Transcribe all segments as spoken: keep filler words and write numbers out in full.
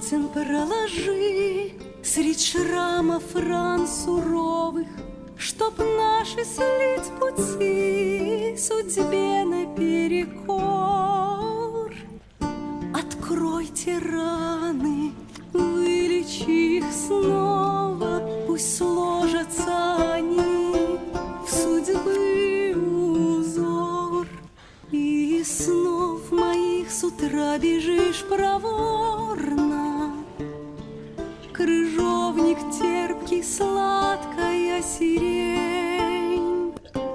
сосен проложи средь шрамов ран суровых, чтоб наши слить пути судьбе наперекор. Откройте раны, вылечи их снова, пусть сложатся они в судьбы узор. И снов моих с утра бежишь проворно, крыжовник терпкий, сладкая сирень.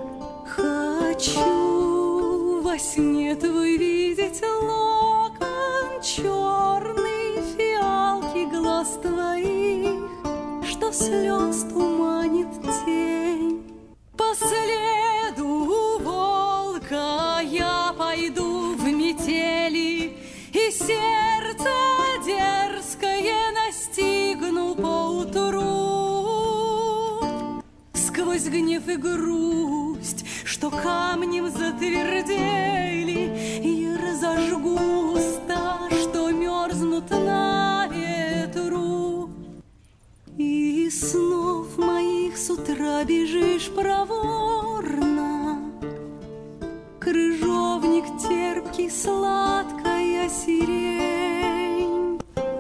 Хочу во сне твой видеть локон черный, фиалки глаз твоих, что слез туманит тень. По следу волка я пойду в метели, и сердце дерзкое настигну поутру. Сквозь гнев и грусть, что камнем затвердели, и разожгу уста, что мерзнут на ветру. И снов моих с утра бежишь проворно, крыжовник терпкий, сладкая сирень.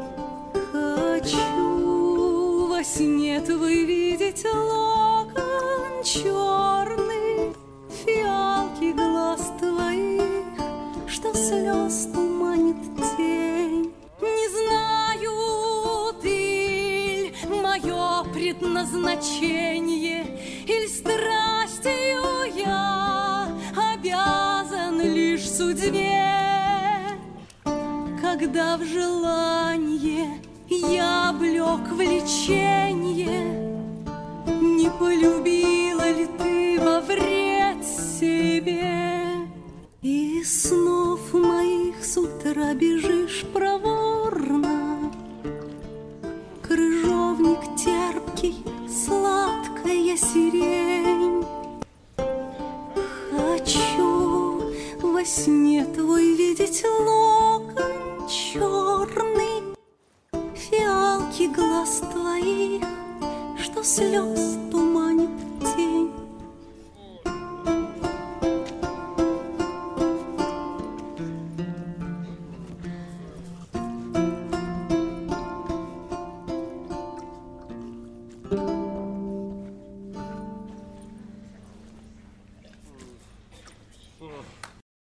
Хочу во сне твой видеть локон черный, фиалки глаз твоих, что слез туманит тень. Не знаю, ты ль мое предназначение, иль страстью я обязан лишь судьбе. Когда в желанье я облек влеченье, не полюбила ли ты во вред себе? И снов моих с утра бежишь проворно, крыжовник терпкий, сладкая сирень. Хочу во сне твой видеть локон черный, фиалки глаз твоих, что слез туманит